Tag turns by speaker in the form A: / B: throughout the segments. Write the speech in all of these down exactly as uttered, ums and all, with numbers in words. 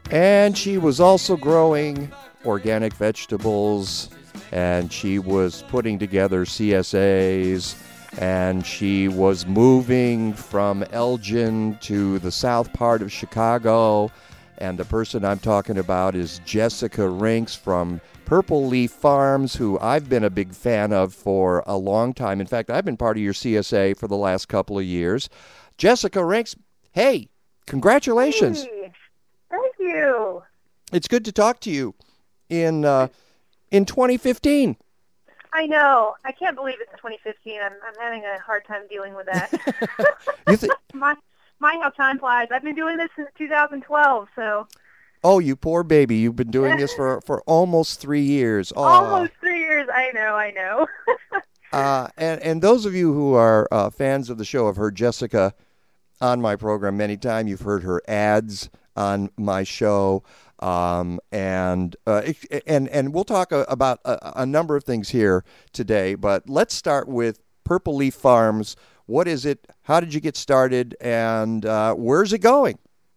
A: And she was also growing organic vegetables, and she was putting together C S As, and she was moving from Elgin to the south part of Chicago. And the person I'm talking about is Jessica Rinks from Purple Leaf Farms, who I've been a big fan of for a long time. In fact, I've been part of your C S A for the last couple of years. Jessica Rinks, hey, congratulations.
B: Hey, thank you.
A: It's good to talk to you in uh, in twenty fifteen.
B: I know. I can't believe it's twenty fifteen. I'm I'm having a hard time dealing with that.
A: You think?
B: my my how time flies. I've been doing this since two thousand twelve, so
A: Oh, you poor baby! You've been doing this for, for almost three years. Oh,
B: almost three years. I know. I know.
A: uh, and and those of you who are uh, fans of the show have heard Jessica on my program many times. You've heard her ads on my show, um, and uh, it- and and we'll talk a, about a, a number of things here today. But let's start with Purple Leaf Farms. What is it? How did you get started? And uh, where's it going?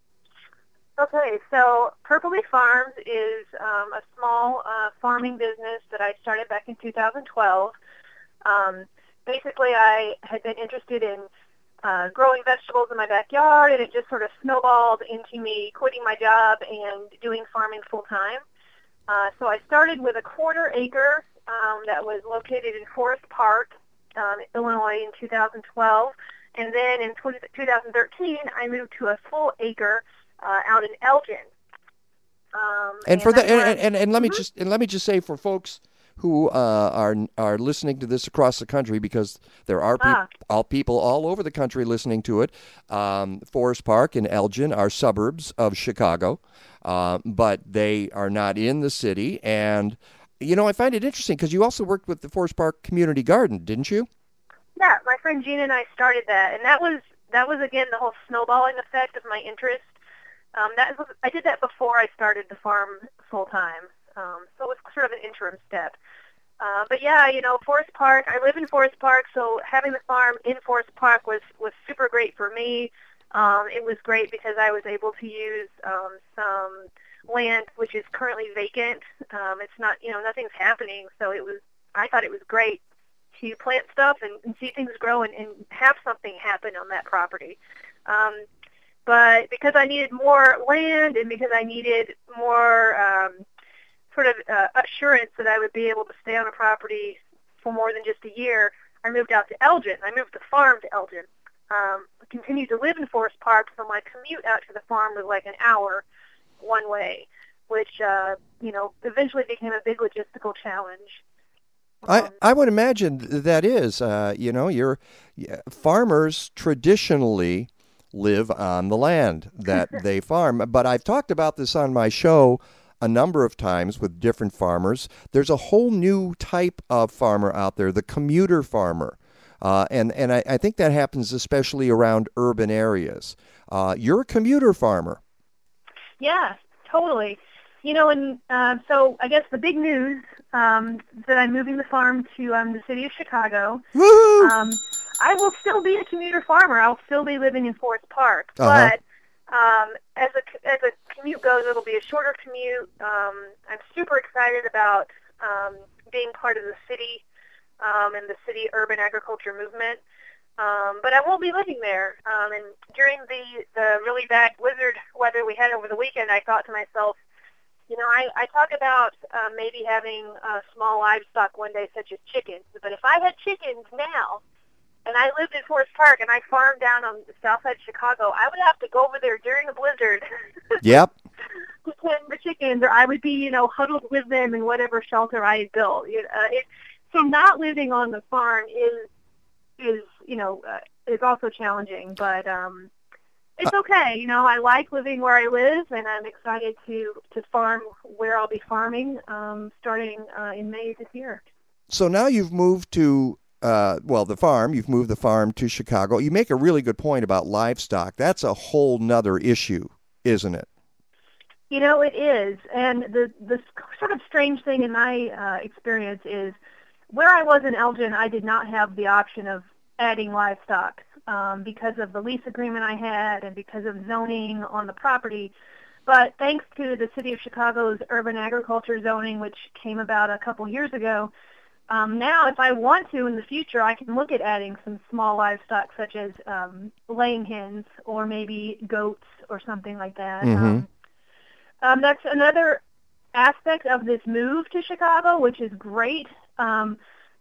B: Okay, so Purple Leaf Farms is um, a small uh, farming business that I started back in two thousand twelve. Um, basically, I had been interested in uh, growing vegetables in my backyard, and it just sort of snowballed into me quitting my job and doing farming full-time. Uh, so I started with a quarter acre um, that was located in Forest Park, um, Illinois in two thousand twelve. And then in twenty thirteen, I moved to a full acre uh, out in Elgin. Um,
A: And for
B: that's
A: the
B: where
A: and, and, and let me
B: Mhm.
A: just and let me just say for folks who uh, are are listening to this across the country, because there are peop
B: Ah,
A: all people all over the country listening to it. Um, Forest Park and Elgin are suburbs of Chicago, uh, but they are not in the city. And you know, I find it interesting because you also worked with the Forest Park Community Garden, didn't you?
B: yeah, my friend Gina and I started that, and that was that was again the whole snowballing effect of my interest. Um, that was, I did that before I started the farm full time, um, so it was sort of an interim step. Uh, but yeah, you know, Forest Park. I live in Forest Park, so having the farm in Forest Park was was super great for me. Um, it was great because I was able to use um, some land which is currently vacant. Um, it's not, you know, nothing's happening, so it was. I thought it was great to plant stuff and, and see things grow and, and have something happen on that property. Um, but because I needed more land and because I needed more um, sort of uh, assurance that I would be able to stay on a property for more than just a year, I moved out to Elgin. I moved the farm to Elgin. Um, I continued to live in Forest Park, so my commute out to the farm was like an hour one way, which, uh, you know, eventually became a big logistical challenge.
A: I,
B: Um,
A: I would imagine th- that is, uh, you know, you're yeah, farmers traditionally live on the land that they farm. But I've talked about this on my show a number of times with different farmers. There's a whole new type of farmer out there, the commuter farmer. Uh, and and I, I think that happens especially around urban areas. Uh, you're a commuter farmer.
B: Yeah, totally. You know, and uh, so I guess the big news um, that I'm moving the farm to um, the city of Chicago.
A: Woohoo!
B: Um, I will still be a commuter farmer. I'll still be living in Forest Park,
A: Uh huh.
B: but um, as a as a commute goes, it'll be a shorter commute. Um, I'm super excited about um, being part of the city um, and the city urban agriculture movement. Um, but I won't be living there. Um, and during the, the really bad blizzard weather we had over the weekend, I thought to myself, you know, I, I talk about uh, maybe having uh, small livestock one day, such as chickens. But if I had chickens now, and I lived in Forest Park, and I farmed down on the south side of Chicago, I would have to go over there during a blizzard
A: Yep.
B: to tend the chickens, or I would be, you know, huddled with them in whatever shelter I had built. You uh, it, so not living on the farm is is you know uh, is also challenging, but um,
A: Uh,
B: it's okay. You know, I like living where I live, and I'm excited to to farm where I'll be farming um, starting uh, in May this year.
A: So now you've moved to, uh, well, the farm. You've moved the farm to Chicago. You make a really good point about livestock. That's a whole nother issue, isn't it?
B: You know, it is, and the the sort of strange thing in my uh, experience is where I was in Elgin, I did not have the option of adding livestock um, because of the lease agreement I had and because of zoning on the property. But thanks to the City of Chicago's urban agriculture zoning, which came about a couple years ago, um, now if I want to in the future, I can look at adding some small livestock such as um, laying hens or maybe goats or something like that.
A: Mm-hmm.
B: Um, um, that's another aspect of this move to Chicago, which is great. Um,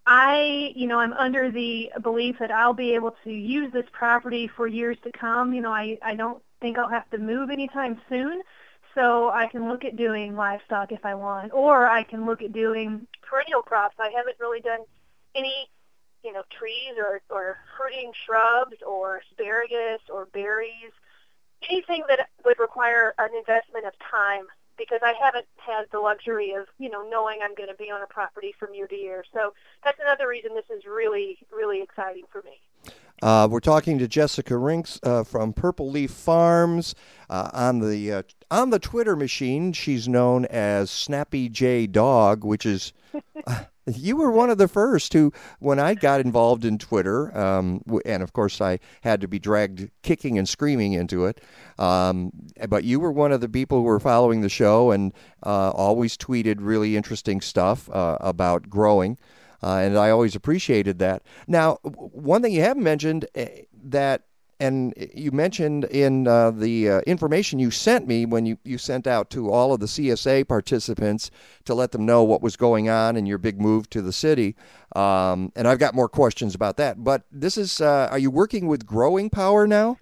B: I, you know, I'm under the belief that I'll be able to use this property for years to come. You know, I, I don't think I'll have to move anytime soon, so I can look at doing livestock if I want, or I can look at doing perennial crops. I haven't really done any, you know, trees or, or fruiting shrubs or asparagus or berries, anything that would require an investment of time, because I haven't had the luxury of, you know, knowing I'm going to be on a property from year to year. So that's another reason this is really, really exciting for me.
A: Uh, we're talking to Jessica Rinks uh, from Purple Leaf Farms uh, on the uh, on the Twitter machine. She's known as Snappy J Dog, which is uh, you were one of the first who, when I got involved in Twitter, um, and of course I had to be dragged kicking and screaming into it. Um, but you were one of the people who were following the show and uh, always tweeted really interesting stuff uh, about growing. Uh, and I always appreciated that. Now, one thing you haven't mentioned uh, that, and you mentioned in uh, the uh, information you sent me when you, you sent out to all of the C S A participants to let them know what was going on in your big move to the city. Um, and I've got more questions about that. But this is, uh, are you working with Growing Power now?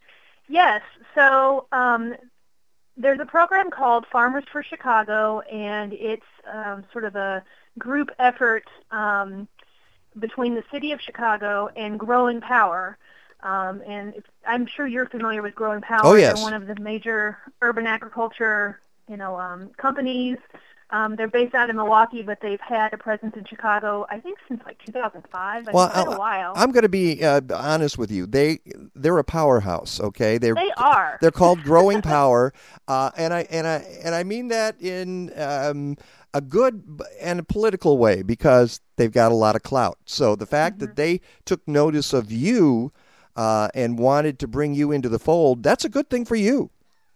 B: Yes. So um, there's a program called Farmers for Chicago, and it's um, sort of a group effort um, between the City of Chicago and Growing Power. Um, and it's, I'm sure you're familiar with Growing Power.
A: Oh, yes.
B: They're one of the major urban agriculture, you know, um, companies. Um, they're based out in Milwaukee, but they've had a presence in Chicago, I think, since like two thousand five. I
A: well,
B: think quite a while.
A: I'm going to be uh, honest with you. They they're a powerhouse. Okay, they're,
B: they are.
A: They're called Growing Power, uh, and I and I and I mean that in um, a good and a political way, because they've got a lot of clout. So the fact mm-hmm. that they took notice of you uh, and wanted to bring you into the fold, that's a good thing for you.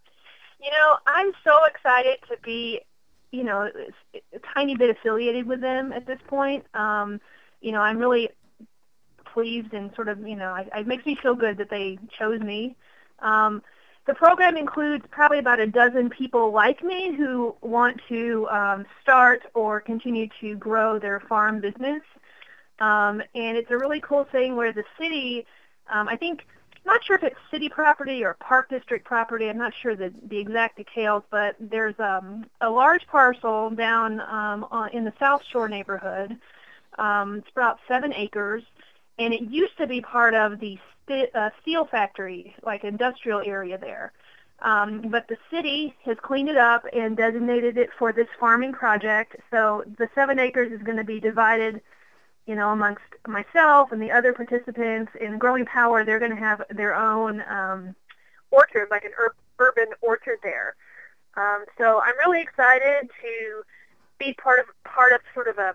B: You know, I'm so excited to be, you know, a tiny bit affiliated with them at this point. Um, you know, I'm really pleased and sort of, you know, it, it makes me feel good that they chose me. Um, the program includes probably about a dozen people like me who want to um, start or continue to grow their farm business. Um, and it's a really cool thing where the city, um, I think, I'm not sure if it's city property or park district property. I'm not sure the, the exact details, but there's um, a large parcel down um, on, in the South Shore neighborhood. Um, it's about seven acres, and it used to be part of the st- uh, steel factory, like industrial area there. Um, but the city has cleaned it up and designated it for this farming project. So the seven acres is going to be divided, you know, amongst myself and the other participants. In Growing Power, they're going to have their own um, orchard, like an ur- urban orchard there. Um, so I'm really excited to be part of part of sort of a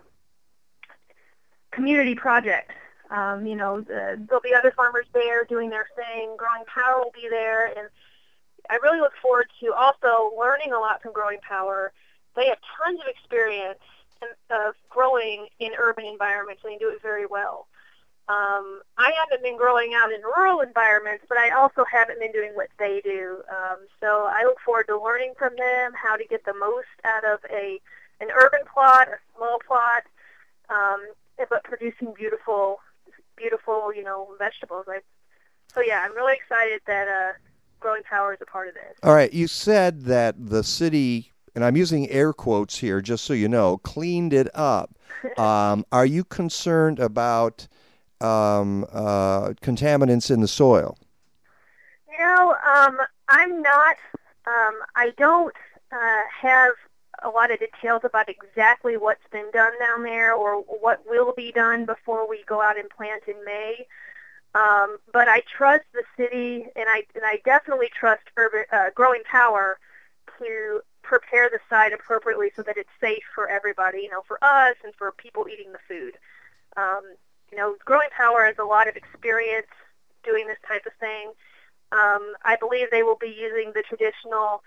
B: community project. Um, you know, the, there'll be other farmers there doing their thing. Growing Power will be there, and I really look forward to also learning a lot from Growing Power. They have tons of experience of growing in urban environments, and they do it very well. Um, I haven't been growing out in rural environments, but I also haven't been doing what they do. Um, so I look forward to learning from them how to get the most out of a an urban plot, a small plot, um, but producing beautiful, beautiful, you know, vegetables. I, so yeah, I'm really excited that uh, Growing Power is a part of this.
A: All right, you said that the city, and I'm using air quotes here just so you know, cleaned it up. Um, are you concerned about um, uh, contaminants in the soil?
B: You know, um, I'm not, um, I don't uh, have a lot of details about exactly what's been done down there or what will be done before we go out and plant in May. Um, but I trust the city, and I and I definitely trust urban, uh, Growing Power to prepare the site appropriately so that it's safe for everybody, you know, for us and for people eating the food. Um, you know, Growing Power has a lot of experience doing this type of thing. Um, I believe they will be using the traditional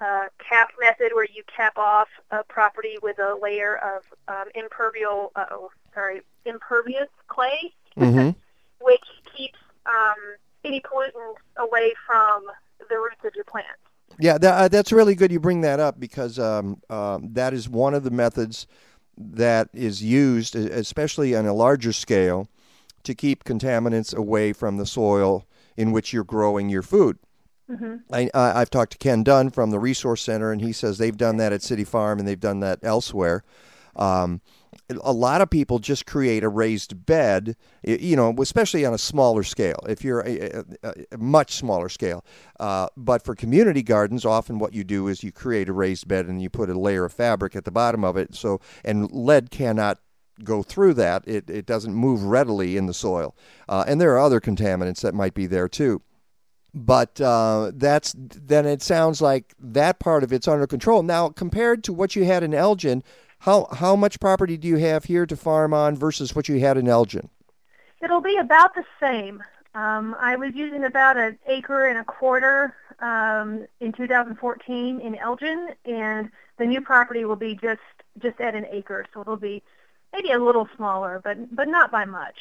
B: uh, cap method where you cap off a property with a layer of um, impervious, uh, oh, sorry, impervious clay,
A: Mm-hmm.
B: which keeps um, any pollutants away from the roots of your plant.
A: Yeah, that, uh, that's really good you bring that up because um, um, that is one of the methods that is used, e- especially on a larger scale, to keep contaminants away from the soil in which you're growing your food.
B: Mm-hmm.
A: I, I, I've talked to Ken Dunn from the Resource Center, and he says they've done that at City Farm and they've done that elsewhere. Um, a lot of people just create a raised bed, y- you know, especially on a smaller scale, if you're a, a, a much smaller scale. Uh, but for community gardens, often what you do is you create a raised bed and you put a layer of fabric at the bottom of it. So, and lead cannot go through that. It, it doesn't move readily in the soil. Uh, and there are other contaminants that might be there too. But uh, that's then it sounds like that part of it's under control. Now, compared to what you had in Elgin, how how much property do you have here to farm on versus what you had in Elgin?
B: It'll be about the same. Um, I was using about an acre and a quarter um, in two thousand fourteen in Elgin, and the new property will be just, just at an acre, so it'll be maybe a little smaller, but but not by much.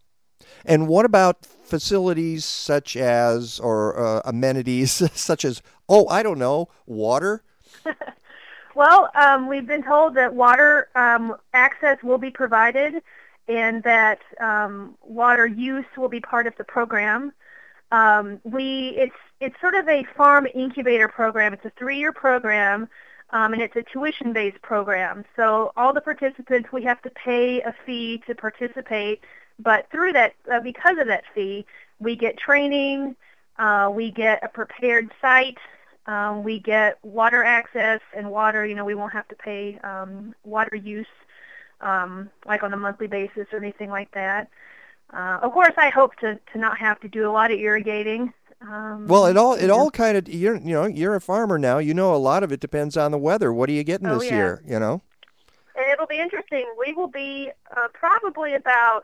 A: And what about facilities such as, or uh, amenities such as, oh, I don't know, water?
B: Well, um, we've been told that water um, access will be provided and that um, water use will be part of the program. Um, we it's it's sort of a farm incubator program. It's a three-year program, um, and it's a tuition-based program. So all the participants, we have to pay a fee to participate, but through that, uh, because of that fee, we get training, uh, we get a prepared site. Um, we get water access and water, you know, we won't have to pay um, water use um, like on a monthly basis or anything like that. Uh, of course, I hope to, to not have to do a lot of irrigating. Um,
A: Well, it all it
B: you know.
A: all kind of you're you know you're a farmer now. You know a lot of it depends on the weather. What are you getting
B: Oh,
A: this
B: yeah.
A: year? You know.
B: And it'll be interesting. We will be uh, probably about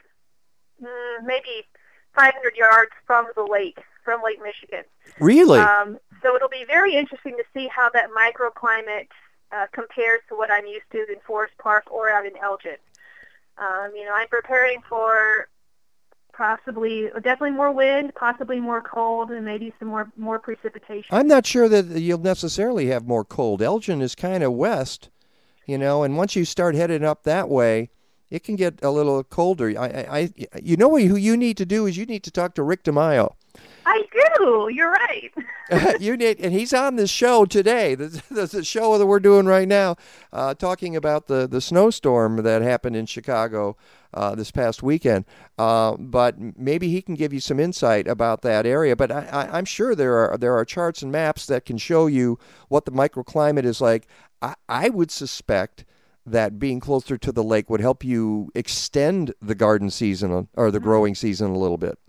B: mm, maybe five hundred yards from the lake, from Lake Michigan.
A: Really?
B: Um, so it'll be very interesting to see how that microclimate uh, compares to what I'm used to in Forest Park or out in Elgin. Um, you know, I'm preparing for possibly, definitely more wind, possibly more cold, and maybe some more, more precipitation.
A: I'm not sure that you'll necessarily have more cold. Elgin is kind of west, you know, and once you start heading up that way, it can get a little colder. I, I, I you know what who you need to do is you need to talk to Rick DeMaio.
B: I do. You're right.
A: you need, and he's on this show today. The, the, the show that we're doing right now, uh, talking about the, the snowstorm that happened in Chicago uh, this past weekend. Uh, but maybe he can give you some insight about that area. But I, I, I'm sure there are there are charts and maps that can show you what the microclimate is like. I, I would suspect that being closer to the lake would help you extend the garden season or the growing season a little bit.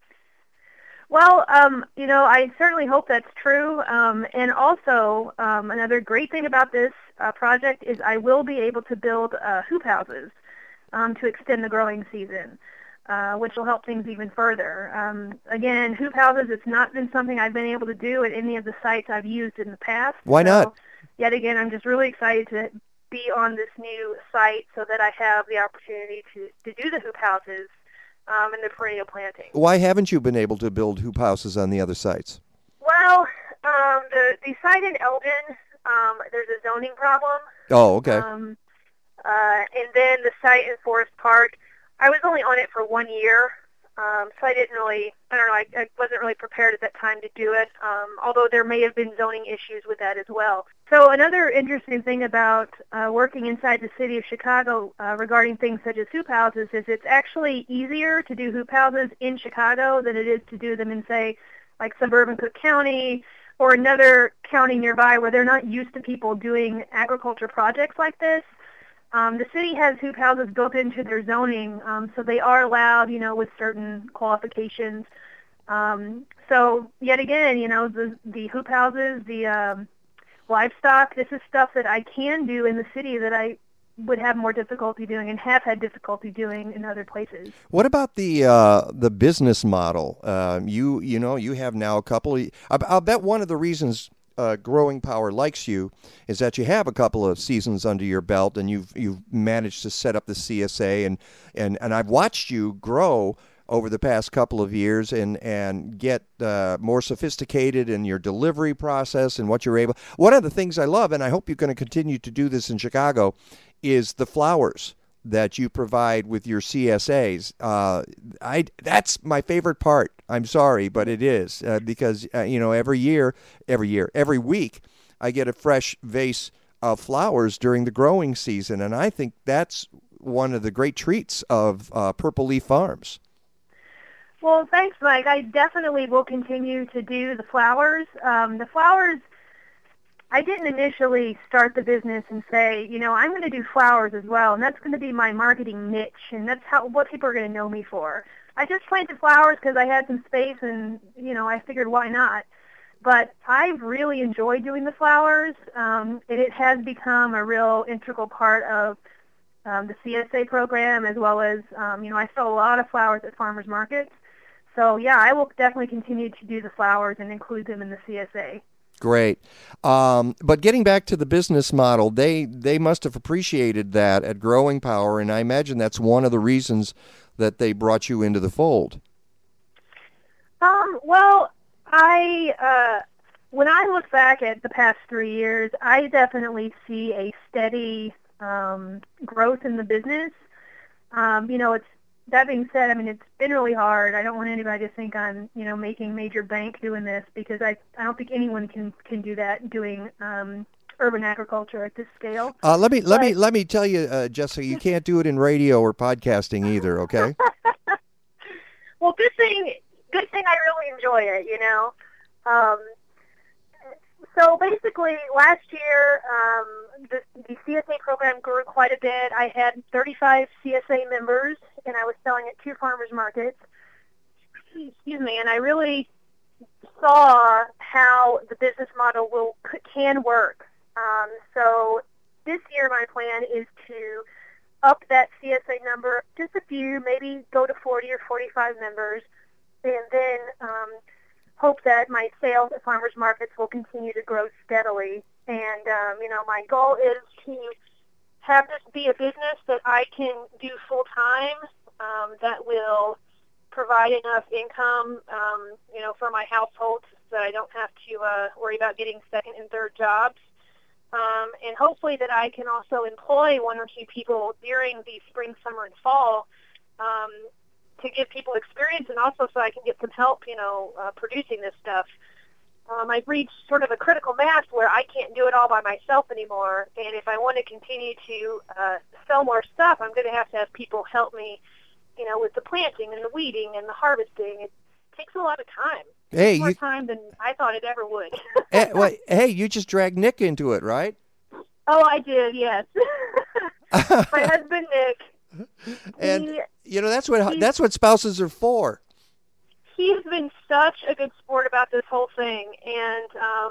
B: Well, um, you know, I certainly hope that's true. Um, and also, um, another great thing about this uh, project is I will be able to build uh, hoop houses um, to extend the growing season, uh, which will help things even further. Um, again, hoop houses, it's not been something I've been able to do at any of the sites I've used in the past.
A: Why
B: so,
A: not?
B: Yet again, I'm just really excited to be on this new site so that I have the opportunity to, to do the hoop houses Um, and the perennial planting.
A: Why haven't you been able to build hoop houses on the other sites?
B: Well, um, the, the site in Elgin, um, there's a zoning problem.
A: Oh, okay.
B: Um, uh, and then the site in Forest Park, I was only on it for one year, um, so I didn't really, I don't know, I, I wasn't really prepared at that time to do it, um, although there may have been zoning issues with that as well. So another interesting thing about uh, working inside the city of Chicago uh, regarding things such as hoop houses is it's actually easier to do hoop houses in Chicago than it is to do them in, say, like suburban Cook County or another county nearby where they're not used to people doing agriculture projects like this. Um, the city has hoop houses built into their zoning, um, so they are allowed, you know, with certain qualifications. Um, so yet again, you know, the, the hoop houses, the um, livestock, this is stuff that I can do in the city that I would have more difficulty doing and have had difficulty doing in other places.
A: What about the uh, the business model? Um, you you know you have now a couple. Of, I, I'll bet one of the reasons uh, Growing Power likes you is that you have a couple of seasons under your belt, and you've you've managed to set up the C S A, and and, and I've watched you grow over the past couple of years and and get uh, more sophisticated in your delivery process and what you're able. One of the things I love, and I hope you're going to continue to do this in Chicago, is the flowers that you provide with your C S As. Uh, I that's my favorite part. I'm sorry, but it is uh, because uh, you know every year, every year, every week, I get a fresh vase of flowers during the growing season, and I think that's one of the great treats of uh, Purple Leaf Farms.
B: Well, thanks, Mike. I definitely will continue to do the flowers. Um, the flowers. I didn't initially start the business and say, you know, I'm going to do flowers as well, and that's going to be my marketing niche, and that's how what people are going to know me for. I just planted flowers because I had some space, and, you know, I figured why not. But I've really enjoyed doing the flowers, um, and it has become a real integral part of um, the C S A program, as well as, um, you know, I sell a lot of flowers at farmers markets. So, yeah, I will definitely continue to do the flowers and include them in the C S A.
A: Great. Um, but getting back to the business model, they, they must have appreciated that at Growing Power, and I imagine that's one of the reasons that they brought you into the fold.
B: Um, well, I uh, when I look back at the past three years, I definitely see a steady um, growth in the business. Um, you know, it's That being said, I mean, it's been really hard. I don't want anybody to think I'm, you know, making major bank doing this, because I, I don't think anyone can, can do that doing um, urban agriculture at this scale.
A: Uh, let me let
B: but,
A: me let me tell you, uh, Jessica, you can't do it in radio or podcasting either. Okay.
B: Well, good thing, good thing I really enjoy it. You know. Um, So basically, last year, um, the, the C S A program grew quite a bit. I had thirty-five C S A members, and I was selling at two farmers markets. Excuse me, and I really saw how the business model will can work. Um, so this year, my plan is to up that C S A number just a few, maybe go to forty or forty-five members, and then um, hope that my sales at farmers markets will continue to grow steadily. And, um, you know, my goal is to have this be a business that I can do full-time, um, that will provide enough income, um, you know, for my household so that I don't have to uh, worry about getting second and third jobs. Um, and hopefully that I can also employ one or two people during the spring, summer, and fall, um, to give people experience, and also so I can get some help, you know, uh, producing this stuff. Um, I've reached sort of a critical mass where I can't do it all by myself anymore, and if I want to continue to uh, sell more stuff, I'm going to have to have people help me, you know, with the planting and the weeding and the harvesting. It takes a lot of time. It
A: Hey,
B: takes more
A: you,
B: time than I thought it ever would.
A: hey, well, hey, you just dragged Nick into it, right?
B: Oh, I did, yes. My husband, Nick.
A: And
B: he,
A: you know that's what that's what spouses are for.
B: He's been such a good sport about this whole thing, and um,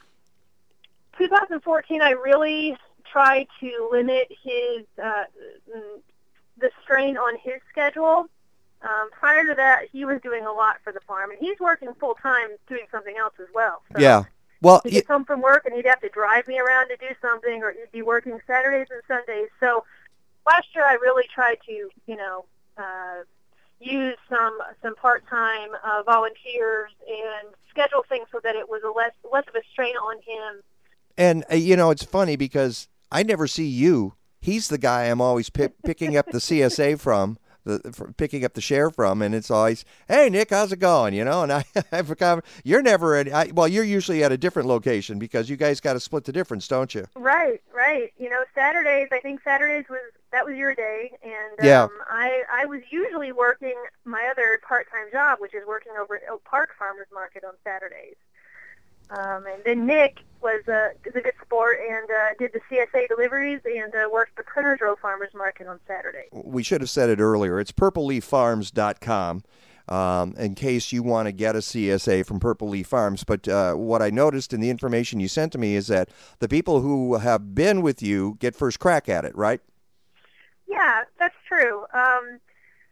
B: twenty fourteen I really tried to limit his uh, the strain on his schedule. Um, prior to that, he was doing a lot for the farm, and he's working full time doing something else as well. So
A: Yeah. Well,
B: he'd get home from work, and he'd have to drive me around to do something, or he'd be working Saturdays and Sundays. So last year, I really tried to, you know, uh, use some some part-time uh, volunteers and schedule things so that it was a less less of a strain on him.
A: And uh, you know, it's funny because I never see you. He's the guy I'm always pick, picking up the C S A from, the for picking up the share from, and it's always, "Hey, Nick, how's it going?" You know, and I, I've become. You're never at. I, well, you're usually at a different location because you guys got to split the difference, don't you?
B: Right, right. You know, Saturdays. I think Saturdays was that was your day, and
A: yeah.
B: um, I I was usually working my other part-time job, which is working over at Oak Park Farmers Market on Saturdays. Um, and then Nick was a, is a good sport and uh, did the C S A deliveries and uh, worked the Printer's Row Farmers Market on Saturday.
A: We should have said it earlier. It's purple leaf farms dot com um, in case you want to get a C S A from Purple Leaf Farms. But uh, what I noticed in the information you sent to me is that the people who have been with you get first crack at it, right?
B: Yeah, that's true. Um,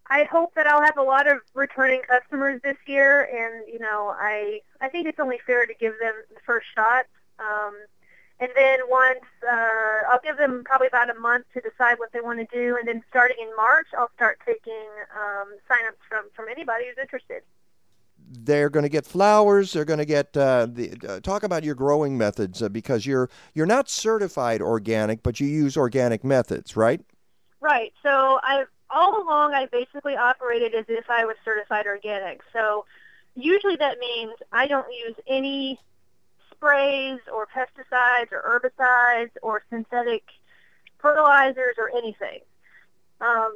B: I hope that I'll have a lot of returning customers this year, and you know, I I think it's only fair to give them the first shot. Um, and then once uh, I'll give them probably about a month to decide what they want to do, and then starting in March, I'll start taking um, sign-ups from from anybody who's interested.
A: They're going to get flowers. They're going to get uh, the uh, talk about your growing methods uh, because you're you're not certified organic, but you use organic methods, right?
B: Right. So I've all along I basically operated as if I was certified organic. So usually that means I don't use any sprays or pesticides or herbicides or synthetic fertilizers or anything. Um,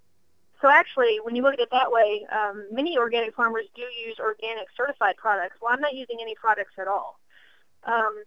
B: so actually, when you look at it that way, um, many organic farmers do use organic certified products. Well, I'm not using any products at all. Um,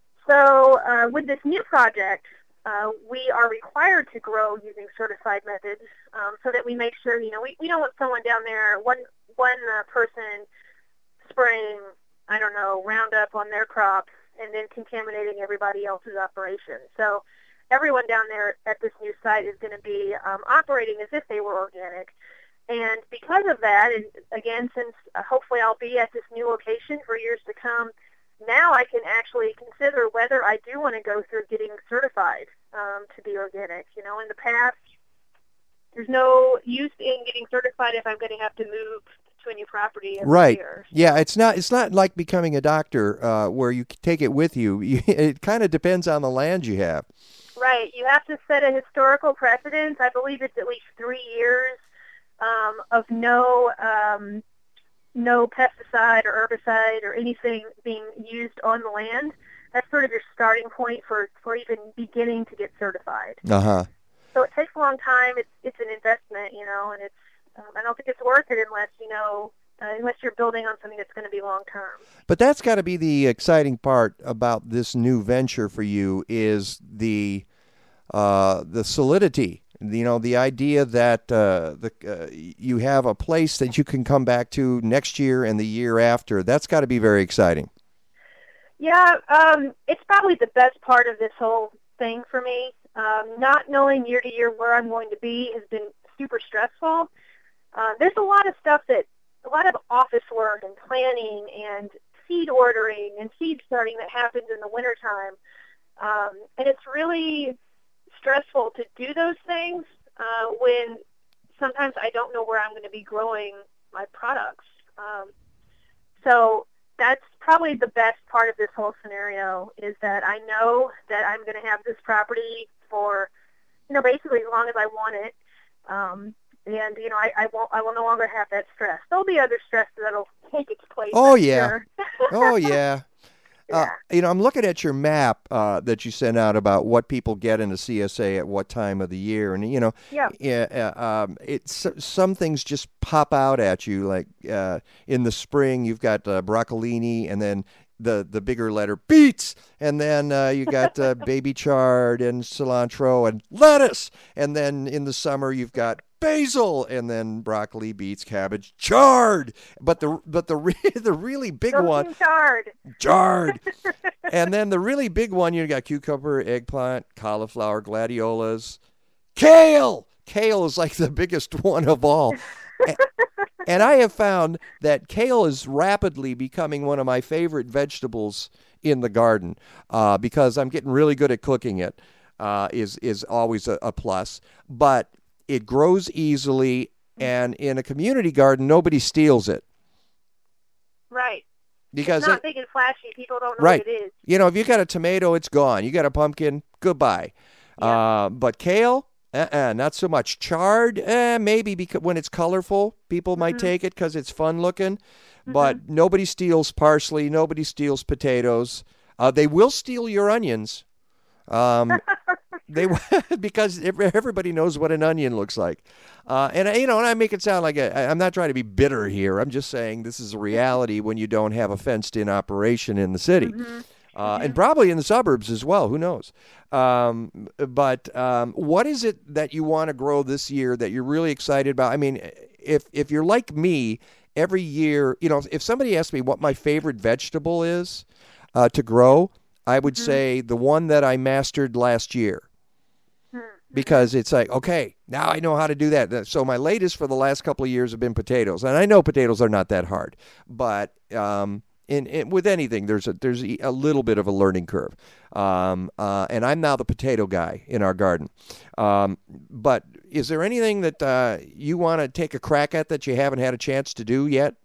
B: so uh, with this new project, Uh, we are required to grow using certified methods um, so that we make sure, you know, we, we don't want someone down there, one one uh, person spraying, I don't know, Roundup on their crops and then contaminating everybody else's operation. So everyone down there at this new site is going to be um, operating as if they were organic. And because of that, and again, since uh, hopefully I'll be at this new location for years to come, now I can actually consider whether I do want to go through getting certified um, to be organic. You know, in the past, there's no use in getting certified if I'm going to have to move to a new property every
A: Right.
B: year.
A: Yeah, it's not it's not like becoming a doctor uh, where you take it with you. It kind of depends on the land you have.
B: Right. You have to set a historical precedence. I believe it's at least three years um, of no um, no pesticide or herbicide or anything being used on the land. That's sort of your starting point for, for even beginning to get certified.
A: Uh-huh.
B: So it takes a long time. It's it's an investment, you know, and it's um, I don't think it's worth it unless you know uh, unless you're building on something that's going to be long term.
A: But that's got to be the exciting part about this new venture for you is the uh, the solidity. You know, the idea that uh, the uh, you have a place that you can come back to next year and the year after. That's got to be very exciting.
B: Yeah, um, it's probably the best part of this whole thing for me. Um, not knowing year to year where I'm going to be has been super stressful. Uh, there's a lot of stuff that, a lot of office work and planning and seed ordering and seed starting that happens in the wintertime. Um, and it's really stressful to do those things uh, when sometimes I don't know where I'm going to be growing my products. Um, so that's probably the best part of this whole scenario is that I know that I'm going to have this property for, you know, basically as long as I want it. Um, and, you know, I, I won't, I will no longer have that stress. There'll be other stress that'll take its place.
A: Oh,
B: I'm
A: yeah.
B: sure.
A: Oh, yeah.
B: Yeah.
A: Uh, you know, I'm looking at your map uh, that you sent out about what people get in a C S A at what time of the year, and you know,
B: Yeah.
A: yeah, uh, um, it's some things just pop out at you. Like uh, in the spring, you've got uh, broccolini, and then the the bigger letter beets, and then uh, you got uh, baby chard and cilantro and lettuce, and then in the summer you've got basil, and then broccoli, beets, cabbage, chard. But the but the re- the really big
B: Go
A: one,
B: Team chard.
A: chard. And then the really big one, you got cucumber, eggplant, cauliflower, gladiolas, kale. Kale is like the biggest one of all. and, and I have found that kale is rapidly becoming one of my favorite vegetables in the garden uh, because I'm getting really good at cooking it. Uh, is is always a, a plus, but it grows easily, and in a community garden, nobody steals it.
B: Right.
A: Because
B: it's not
A: it,
B: big and flashy. People don't know
A: right.
B: what it is.
A: You know, if you got a tomato, it's gone. You got a pumpkin, goodbye.
B: Yeah.
A: Uh, but kale, uh-uh, not so much. Chard, eh, maybe because when it's colorful, people might
B: Mm-hmm.
A: take it because it's fun looking.
B: Mm-hmm.
A: But nobody steals parsley. Nobody steals potatoes. Uh, they will steal your onions. Um, they because everybody knows what an onion looks like, uh, and you know, and I make it sound like a, I'm not trying to be bitter here. I'm just saying this is a reality when you don't have a fenced-in operation in the city,
B: Mm-hmm.
A: uh, and probably in the suburbs as well. Who knows? Um, but um, what is it that you want to grow this year that you're really excited about? I mean, if if you're like me, every year, you know, if somebody asked me what my favorite vegetable is uh, to grow, I would
B: Mm-hmm.
A: say the one that I mastered last year.
B: Hmm.
A: because it's like, okay, now I know how to do that. So my latest for the last couple of years have been potatoes, and I know potatoes are not that hard, but um, in, in with anything, there's a there's a little bit of a learning curve. Um, uh, and I'm now the potato guy in our garden. Um, but is there anything that uh, you want to take a crack at that you haven't had a chance to do yet?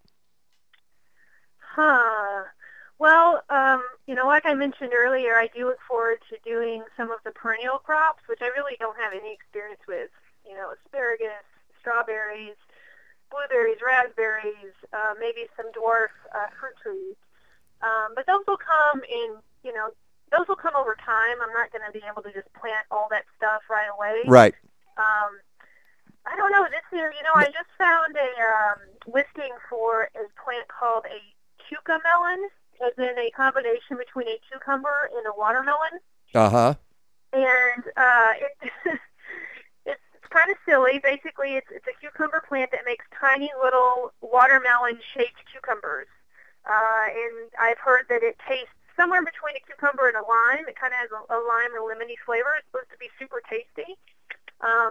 B: Huh. Well, um, you know, like I mentioned earlier, I do look forward to doing some of the perennial crops, which I really don't have any experience with. You know, asparagus, strawberries, blueberries, raspberries, uh, maybe some dwarf uh, fruit trees. Um, but those will come in, you know, those will come over time. I'm not going to be able to just plant all that stuff right away.
A: Right.
B: Um, I don't know. This year, you know, I just found a um, listing for a plant called a cucamelon, as in a combination between a cucumber and a watermelon.
A: Uh-huh.
B: And uh, it, it's, it's kind of silly. Basically, it's, it's a cucumber plant that makes tiny little watermelon-shaped cucumbers. Uh, and I've heard that it tastes somewhere between a cucumber and a lime. It kind of has a, a lime or lemony flavor. It's supposed to be super tasty. Um,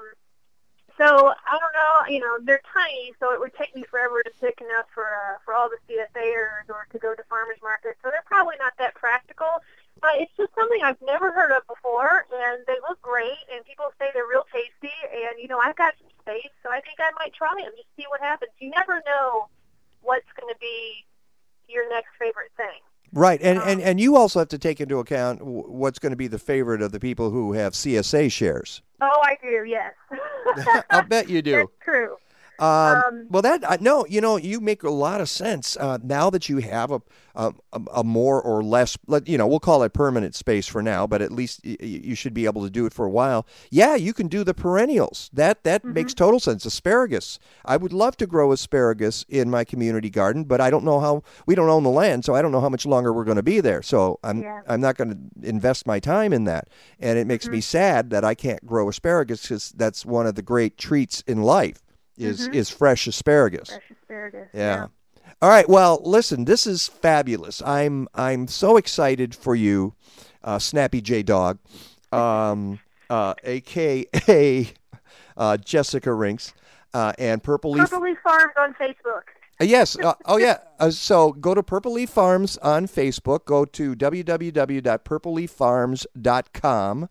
B: so I don't know, you know, they're tiny, so it would take me forever to pick enough for uh, for all the C S Aers or to go to farmers market. So they're probably not that practical. But it's just something I've never heard of before, and they look great, and people say they're real tasty. And, you know, I've got some space, so I think I might try them, just see what happens. You never know what's going to be your next favorite thing.
A: Right, and,
B: um,
A: and, and you also have to take into account what's going to be the favorite of the people who have C S A shares.
B: Oh, I do, yes.
A: I'll bet you do.
B: That's true.
A: Um,
B: Um,
A: well, that I no, you know, you make a lot of sense uh, now that you have a, a a more or less, you know, we'll call it permanent space for now, but at least y- you should be able to do it for a while. Yeah, you can do the perennials. That that
B: mm-hmm.
A: makes total sense. Asparagus. I would love to grow asparagus in my community garden, but I don't know how. We don't own the land, so I don't know how much longer we're going to be there. So I'm
B: Yeah.
A: I'm not going to invest my time in that, and it makes
B: mm-hmm.
A: me sad that I can't grow asparagus because that's one of the great treats in life. Is
B: mm-hmm.
A: is fresh asparagus.
B: Fresh asparagus.
A: Yeah.
B: yeah.
A: All right. Well, listen, this is fabulous. I'm I'm so excited for you, uh, Snappy J Dog, um, uh, A K A uh, Jessica Rinks, uh, and Purple Leaf.
B: Purple Leaf Farms on Facebook.
A: Uh, yes. Uh, oh, yeah. Uh, so go to Purple Leaf Farms on Facebook. Go to w w w dot purple leaf farms dot com.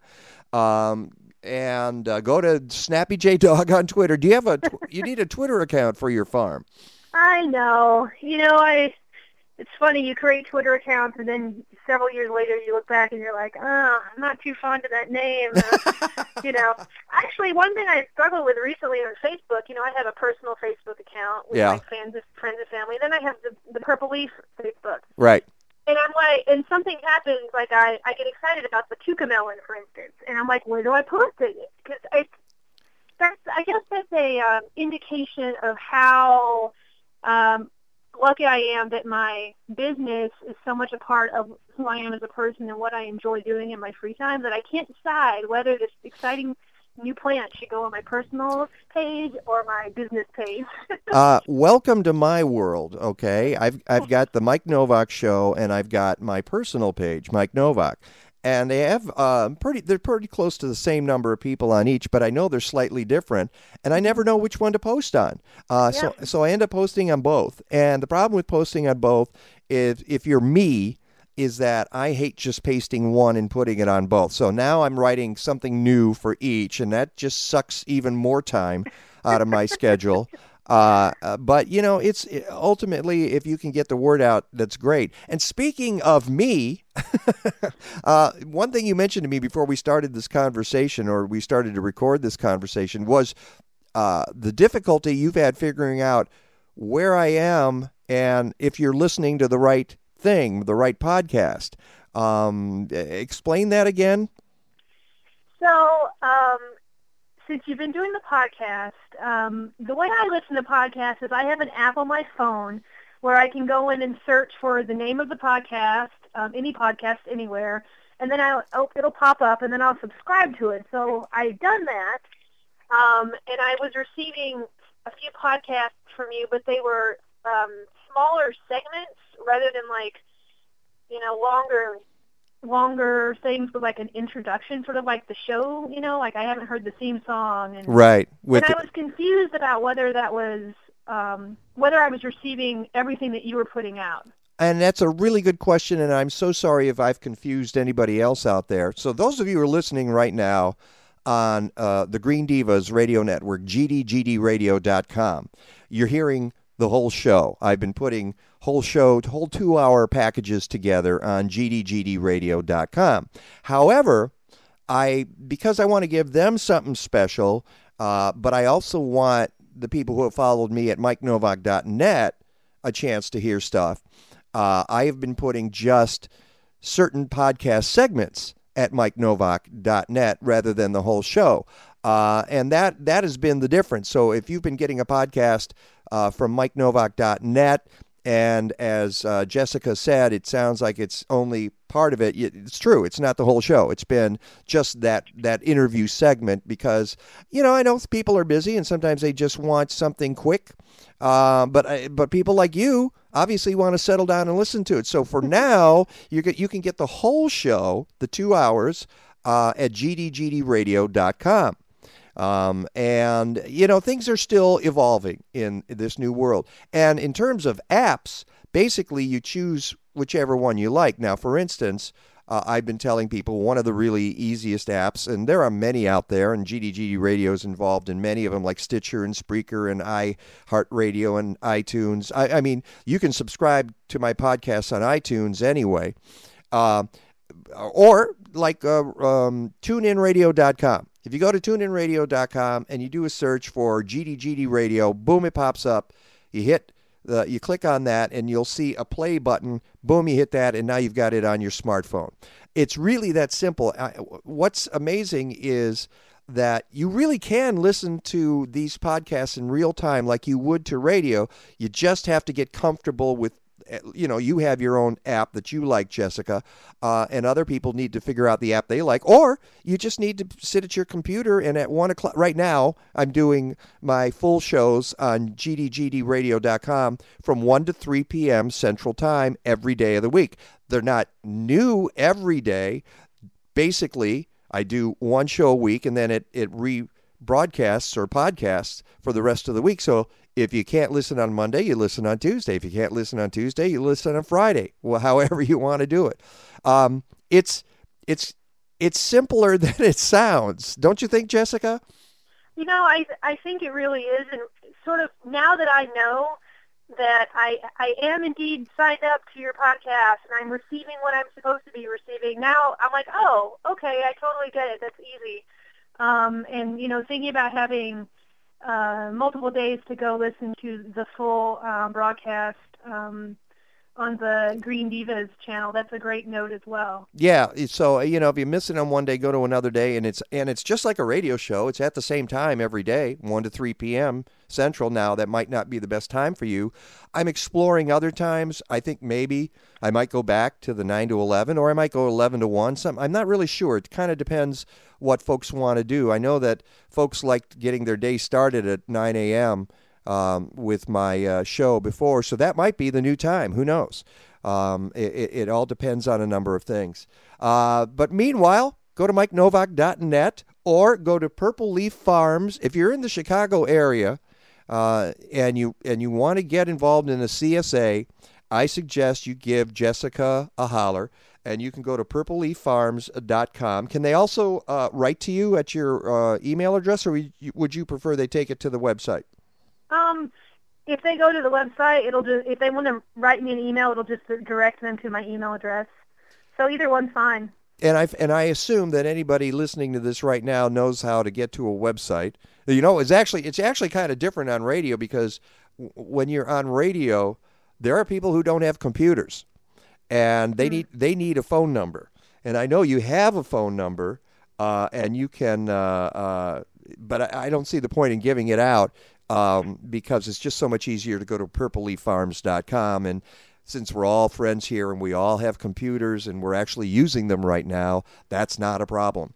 A: Um, And uh, go to Snappy J Dog on Twitter. Do you have a? Tw- you need a Twitter account for your farm.
B: I know. You know, I. It's funny. You create Twitter accounts, and then several years later, you look back and you're like, "Oh, I'm not too fond of that name." Uh, you know, actually, one thing I struggled with recently on Facebook. You know, I have a personal Facebook account with
A: Yeah.
B: my fans, friends, and family. Then I have the, the Purple Leaf Facebook.
A: Right.
B: And I'm like, and something happens, like I, I get excited about the cucamelon, for instance, and I'm like, where do I post it? Because it's, that's, I guess that's a um, indication of how um, lucky I am that my business is so much a part of who I am as a person and what I enjoy doing in my free time that I can't decide whether this exciting new plant should go on my personal page or my business page.
A: uh, welcome to my world. Okay, I've I've got the Mike Novak Show, and I've got my personal page, Mike Novak, and they have uh, pretty. They're pretty close to the same number of people on each, but I know they're slightly different, and I never know which one to post on. Uh,
B: Yeah.
A: So so I end up posting on both, and the problem with posting on both is if you're me. Is that I hate just pasting one and putting it on both. So now I'm writing something new for each, and that just sucks even more time out of my schedule. Uh, uh, but, you know, it's ultimately, if you can get the word out, that's great. And speaking of me, uh, one thing you mentioned to me before we started this conversation, or we started to record this conversation, was uh, the difficulty you've had figuring out where I am and if you're listening to the right thing, the right podcast. Um, explain that again.
B: So, um, since you've been doing the podcast, um, the way I listen to podcasts is I have an app on my phone where I can go in and search for the name of the podcast, um, any podcast anywhere, and then I'll, oh, it'll pop up, and then I'll subscribe to it. So I've done that, um, and I was receiving a few podcasts from you, but they were um, smaller segments rather than like, you know, longer longer things with like an introduction, sort of like the show, you know, like I haven't heard the theme song, and
A: Right.
B: and
A: With
B: I was confused about whether that was um, whether I was receiving everything that you were putting out.
A: And that's a really good question, and I'm so sorry if I've confused anybody else out there. So those of you who are listening right now on uh, the Green Divas radio network, G D G D radio dot com, you're hearing the whole show. I've been putting whole show, whole two-hour packages together on G D G D radio dot com. However, I because I want to give them something special, uh, but I also want the people who have followed me at Mike Novak dot net a chance to hear stuff. Uh, I have been putting just certain podcast segments at Mike Novak dot net rather than the whole show. Uh, and that that has been the difference. So if you've been getting a podcast uh, from Mike Novak dot net, and as uh, Jessica said, it sounds like it's only part of it. It's true. It's not the whole show. It's been just that that interview segment because, you know, I know people are busy and sometimes they just want something quick. Uh, but I, but people like you obviously want to settle down and listen to it. So for now, you get you can get the whole show, the two hours, uh, at G D G D radio dot com. Um, and, you know, things are still evolving in this new world. And in terms of apps, basically you choose whichever one you like. Now, for instance, uh, I've been telling people one of the really easiest apps, and there are many out there, and G D G D Radio is involved in many of them, like Stitcher and Spreaker and iHeartRadio and iTunes. I, I mean, you can subscribe to my podcasts on iTunes anyway. Uh, or like uh, um, tune in radio dot com. If you go to tune in radio dot com and you do a search for G D G D Radio, boom, it pops up. You hit the, you click on that and you'll see a play button. Boom, you hit that, and now you've got it on your smartphone. It's really that simple. What's amazing is that you really can listen to these podcasts in real time like you would to radio. You just have to get comfortable with, you know, you have your own app that you like, Jessica, uh, and other people need to figure out the app they like, or you just need to sit at your computer and at one o'clock. Right now, I'm doing my full shows on G D G D radio dot com from one to three p.m. Central Time every day of the week. They're not new every day. Basically, I do one show a week, and then it, it rebroadcasts or podcasts for the rest of the week. So if you can't listen on Monday, you listen on Tuesday. If you can't listen on Tuesday, you listen on Friday. Well, however you want to do it. Um, it's it's it's simpler than it sounds, don't you think, Jessica?
B: You know, I I think it really is, and sort of now that I know that I I am indeed signed up to your podcast and I'm receiving what I'm supposed to be receiving. Now I'm like, oh, okay, I totally get it. That's easy. Um, and you know, thinking about having Uh, multiple days to go listen to the full um, broadcast um, on the Green Divas channel. That's a great note as well.
A: Yeah, so you know, if you miss it on one day, go to another day, and it's and it's just like a radio show. It's at the same time every day, one to three p.m. Central. Now that might not be the best time for you. I'm exploring other times. I think maybe I might go back to the nine to eleven, or I might go eleven to one. Some I'm not really sure. It kind of depends what folks want to do. I know that folks liked getting their day started at nine a.m. Um, with my uh, show before, so that might be the new time. Who knows? Um, it, it all depends on a number of things. Uh, but meanwhile, go to Mike Novak dot net or go to Purple Leaf Farms. If you're in the Chicago area uh, and you and you want to get involved in a C S A, I suggest you give Jessica a holler. And you can go to purple leaf farms dot com. Can they also uh, write to you at your uh, email address, or would you prefer they take it to the website?
B: Um, if they go to the website, it'll just, if they want to write me an email, it'll just direct them to my email address. So either one's fine.
A: And I and I assume that anybody listening to this right now knows how to get to a website. You know, it's actually it's actually kind of different on radio because w- when you're on radio, there are people who don't have computers. And they need they need a phone number, and I know you have a phone number, uh, and you can, uh, uh, but I, I don't see the point in giving it out um, because it's just so much easier to go to purple leaf farms dot com. And since we're all friends here and we all have computers and we're actually using them right now, that's not a problem.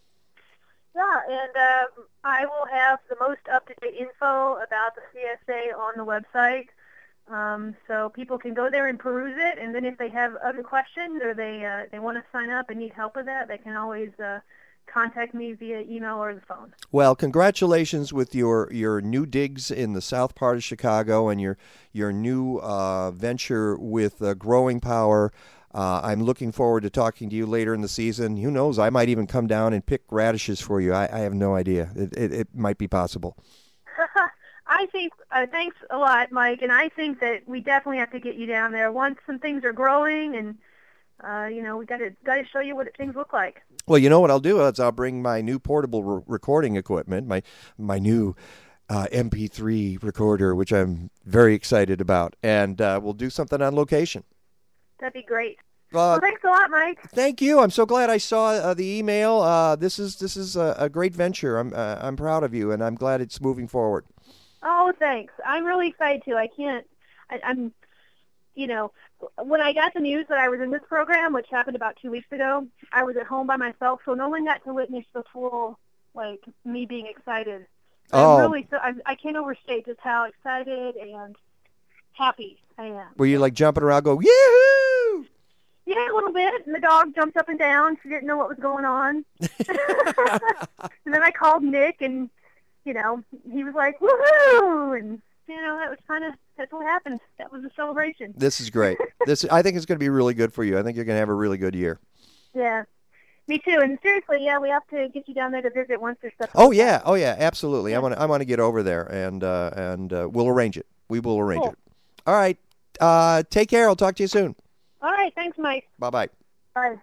B: Yeah, and uh, I will have the most up-to-date info about the C S A on the website. Um, so people can go there and peruse it, and then if they have other questions or they uh, they want to sign up and need help with that, they can always uh, contact me via email or the phone.
A: Well, congratulations with your, your new digs in the south part of Chicago and your your new uh, venture with uh, Growing Power. Uh, I'm looking forward to talking to you later in the season. Who knows? I might even come down and pick radishes for you. I, I have no idea. It, it, it might be possible.
B: I think, uh, thanks a lot, Mike, and I think that we definitely have to get you down there once some things are growing, and, uh, you know, we got to got to show you what things look like.
A: Well, you know what I'll do is I'll bring my new portable re- recording equipment, my my new uh, M P three recorder, which I'm very excited about, and uh, we'll do something on location.
B: That'd be great.
A: Uh,
B: well, thanks a lot, Mike.
A: Thank you. I'm so glad I saw uh, the email. Uh, this is this is a, a great venture. I'm uh, I'm proud of you, and I'm glad it's moving forward.
B: Oh, thanks. I'm really excited too. I can't. I, I'm. You know, when I got the news that I was in this program, which happened about two weeks ago, I was at home by myself, so no one got to witness the full, like, me being excited.
A: Oh.
B: I'm really, so I, I can't overstate just how excited and happy I am.
A: Were you like jumping around, go yoo-hoo?
B: Yeah, a little bit. And the dog jumped up and down. She didn't know what was going on. And then I called Nick, and you know, he was like, woohoo! And you know, that was kind of, that's what happened. That was a celebration.
A: This is great. This I think it's going to be really good for you. I think you're going to have a really good year.
B: Yeah, me too. And seriously, yeah, we have to get you down there to visit once there's stuff.
A: Oh yeah, oh yeah, absolutely.
B: Yeah.
A: I want to I want to get over there, and uh, and uh, we'll arrange it. We will arrange
B: Cool.
A: it. All right. Uh, take care. I'll talk to you soon.
B: All right, thanks, Mike.
A: Bye bye.
B: Bye.